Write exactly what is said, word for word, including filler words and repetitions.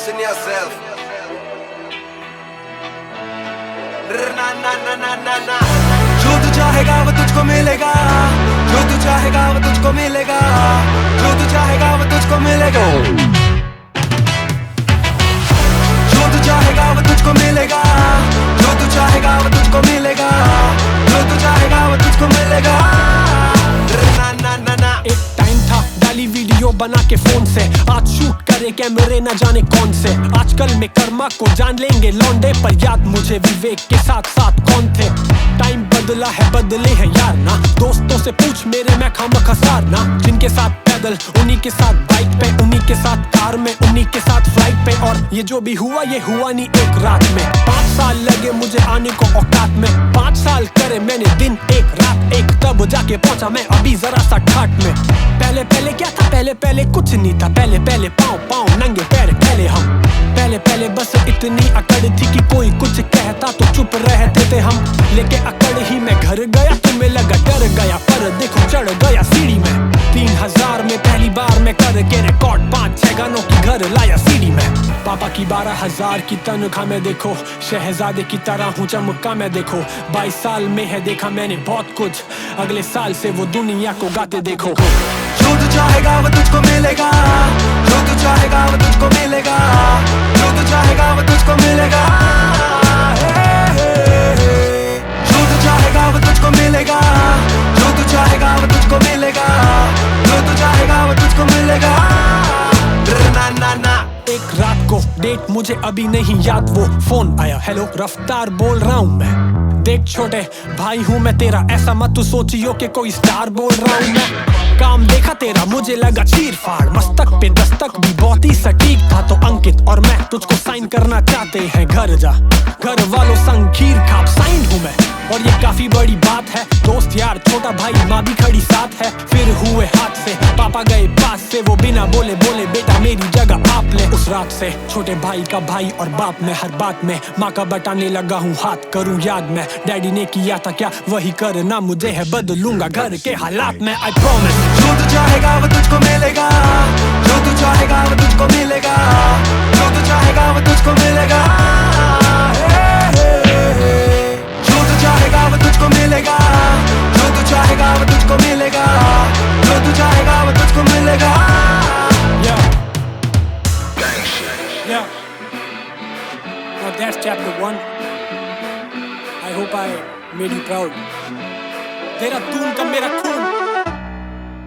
Listen yourself. Na na na na na na. जो तू चाहेगा वो तुझको मिलेगा, जो तू चाहेगा वो तुझको मिलेगा, जो तू चाहेगा वो तुझको मिलेगा, जो तू चाहेगा वो तुझको मिलेगा, जो तू चाहेगा वो तुझको मिलेगा, जो तू चाहेगा वो तुझको मिलेगा। ना ना ना ना। एक टाइम था डाली वीडियो बना के फोन से, आज शूट करे कैमरे न जाने कौन से। आजकल में कर्मा को जान लेंगे लौंडे, पर याद मुझे विवेक के साथ साथ कौन थे। टाइम बदला है बदले हैं यार ना, दोस्तों से पूछ मेरे मैं खामखा सार ना। जिनके साथ पैदल उन्हीं के साथ बाइक पे, उन्हीं के साथ कार में, उन्हीं के साथ फ्लाइट पे। और ये जो भी हुआ ये हुआ नहीं एक रात में, पाँच साल लगे मुझे आने को औकात में। पाँच साल करे मैंने दिन एक रात एक, तब जाके पहुंचा मैं अभी जरा सा ठाट में। पहले पहले क्या था, पहले पहले कुछ नहीं था। पहले पहले पाँव पाँव नंगे पैर पहले हम, पहले पहले बस इतनी अकड़ थी कि कोई कुछ कहता तो चुप रहते थे हम। लेके अकड़ ही मैं घर गया, तुम्हें लगा डर गया, पर देखो चढ़ गया सीढ़ी में। तीन हजार में पहली बार मैं करके रिकॉर्ड पाँच छह गानों की घर लाया सीढ़ी में। पापा की बारह हजार की तनख्वाह में देखो, शहजादे की तरह हूँ चमका मैं देखो। बाईस साल में है देखा मैंने बहुत कुछ, अगले साल से वो दुनिया को गाते देखो। जो तू चाहेगा वो तुझको मिलेगा, जो तू चाहेगा वो तुझको मिलेगा, जो तू चाहेगा वो तुझको मिलेगा, जो तू चाहेगा वो तुझको मिलेगा, जो तू चाहेगा वो तुझको मिलेगा, जो तू चाहेगा वो तुझको मिलेगा। ना ना ना। एक रात को डेट मुझे अभी नहीं याद, वो फोन आया, हेलो रफ्तार बोल रहा हूँ मैं। देख छोटे भाई हूँ मैं तेरा, ऐसा मत तू सोचियो कि कोई स्टार बोल रहा हूँ मैं। काम देखा तेरा मुझे लगा चीर फाड़, मस्तक पे दस्तक भी बहुत ही सटीक था। तो अंकित और मैं तुझको साइन करना चाहते हैं, घर जा घर वालों संग खीर खा साइन हूँ मैं। और ये काफी बड़ी बात है, दोस्त यार छोटा भाई माँ भी खड़ी साथ है। फिर हुए हाथ से पापा गए पास से, वो बिना बोले बोले बेटा मेरी जगह आप ले। उस रात से छोटे भाई का भाई और बाप में हर बात में माँ का बटाने लगा हूँ हाथ, करूँ याद मैं डैडी ने किया था क्या वही करना मुझे है, बदलूंगा घर के हालात में आई प्रॉमिस। जो तू चाहेगा वो तुझको मिलेगा, जो तू चाहेगा वो तुझको मिलेगा, जो तू चाहेगा वो तुझको मिलेगा, जो तू चाहेगा वो तुझको मिलेगा, जो तू चाहेगा वो तुझको मिलेगा, जो तू चाहेगा वो तुझको मिलेगा। Yeah. Yeah. Now that's chapter one. I hope I made you proud. तेरा तून का मेरा खून